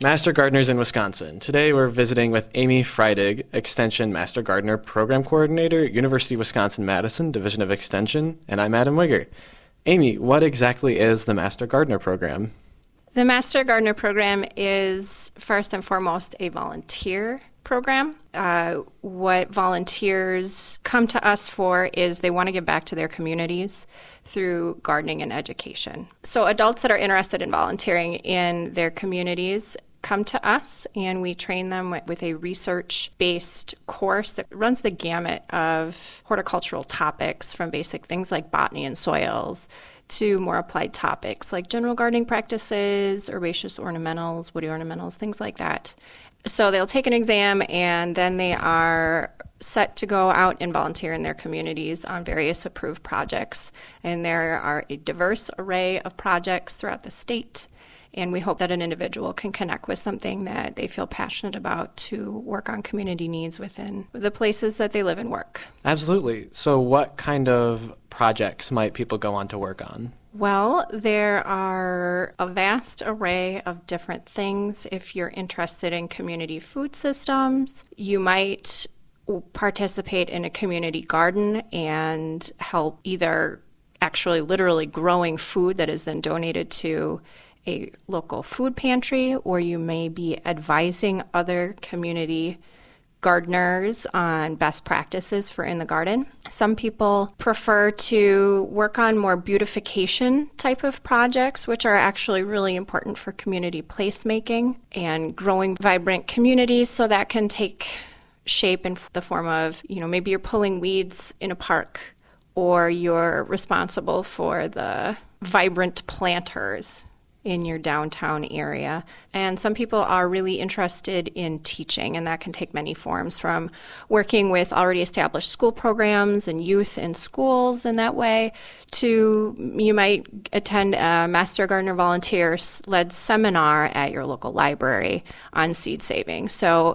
Master Gardeners in Wisconsin. Today we're visiting with Amy Freidig, Extension Master Gardener Program Coordinator, University of Wisconsin-Madison, Division of Extension, and I'm Adam Wigger. Amy, what exactly is the Master Gardener Program? The Master Gardener Program is first and foremost a volunteer program. What volunteers come to us for is they want to give back to their communities through gardening and education. So adults that are interested in volunteering in their communities come to us, and we train them with a research-based course that runs the gamut of horticultural topics, from basic things like botany and soils to more applied topics like general gardening practices, herbaceous ornamentals, woody ornamentals, things like that. So they'll take an exam, and then they are set to go out and volunteer in their communities on various approved projects. And there are a diverse array of projects throughout the state. And we hope that an individual can connect with something that they feel passionate about to work on community needs within the places that they live and work. Absolutely. So what kind of projects might people go on to work on? Well, there are a vast array of different things. If you're interested in community food systems, you might participate in a community garden and help either actually literally growing food that is then donated to a local food pantry, or you may be advising other community gardeners on best practices for in the garden. Some people prefer to work on more beautification type of projects, which are actually really important for community placemaking and growing vibrant communities. So that can take shape in the form of, maybe you're pulling weeds in a park, or you're responsible for the vibrant planters in your downtown area. And some people are really interested in teaching, and that can take many forms, from working with already established school programs and youth in schools in that way, to you might attend a Master Gardener volunteer-led seminar at your local library on seed saving. So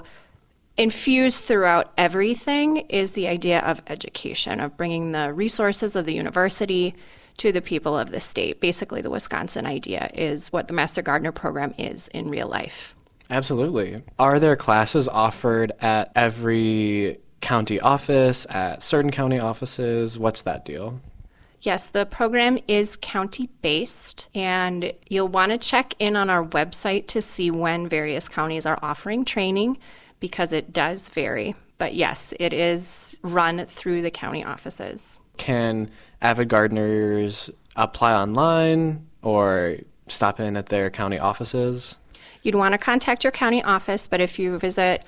infused throughout everything is the idea of education, of bringing the resources of the university to the people of the state. Basically, the Wisconsin idea is what the Master Gardener Program is in real life. Absolutely. Are there classes offered at every county office, at certain county offices? What's that deal? Yes, the program is county-based, and you'll want to check in on our website to see when various counties are offering training, because it does vary. But yes, it is run through the county offices. Can avid gardeners apply online or stop in at their county offices? You'd want to contact your county office, but if you visit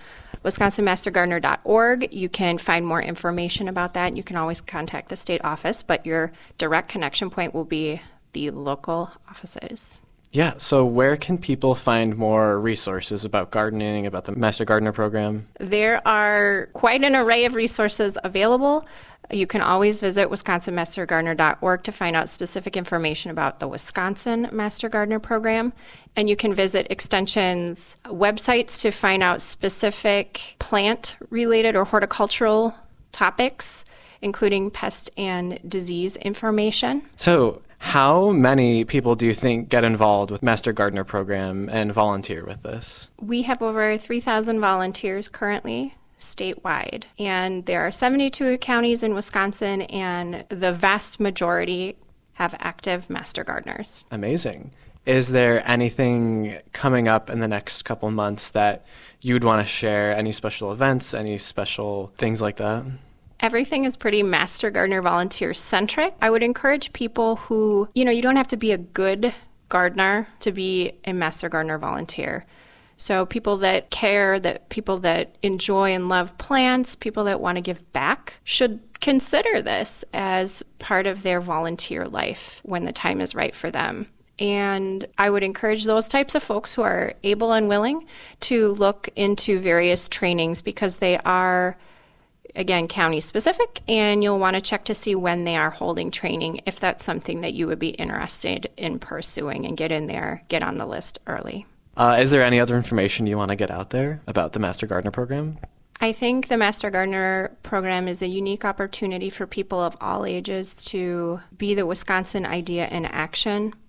wisconsinmastergardener.org, you can find more information about that. You can always contact the state office, but your direct connection point will be the local offices. Yeah, so where can people find more resources about gardening, about the Master Gardener Program? There are quite an array of resources available. You can always visit wisconsinmastergardener.org to find out specific information about the Wisconsin Master Gardener Program. And you can visit Extension's websites to find out specific plant-related or horticultural topics, including pest and disease information. So how many people do you think get involved with Master Gardener Program and volunteer with this? We have over 3,000 volunteers currently statewide, and there are 72 counties in Wisconsin, and the vast majority have active Master Gardeners. Amazing. Is there anything coming up in the next couple months that you'd want to share? Any special events, any special things like that? Everything is pretty Master Gardener volunteer-centric. I would encourage people who, you don't have to be a good gardener to be a Master Gardener volunteer. So people that care, that people that enjoy and love plants, people that want to give back should consider this as part of their volunteer life when the time is right for them. And I would encourage those types of folks who are able and willing to look into various trainings, because they are, again, county specific, and you'll want to check to see when they are holding training if that's something that you would be interested in pursuing, and get in there, get on the list early. Is there any other information you want to get out there about the Master Gardener Program? I think the Master Gardener Program is a unique opportunity for people of all ages to be the Wisconsin idea in action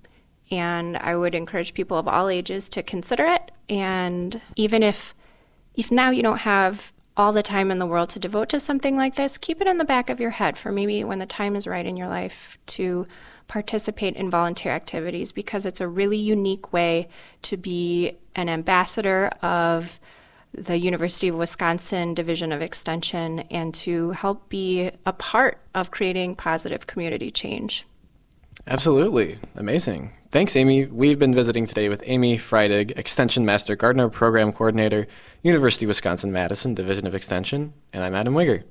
and I would encourage people of all ages to consider it. And even if now you don't have all the time in the world to devote to something like this, keep it in the back of your head for maybe when the time is right in your life to participate in volunteer activities, because it's a really unique way to be an ambassador of the University of Wisconsin Division of Extension and to help be a part of creating positive community change. Absolutely. Amazing. Thanks, Amy. We've been visiting today with Amy Freidig, Extension Master Gardener Program Coordinator, University of Wisconsin-Madison Division of Extension, and I'm Adam Wigger.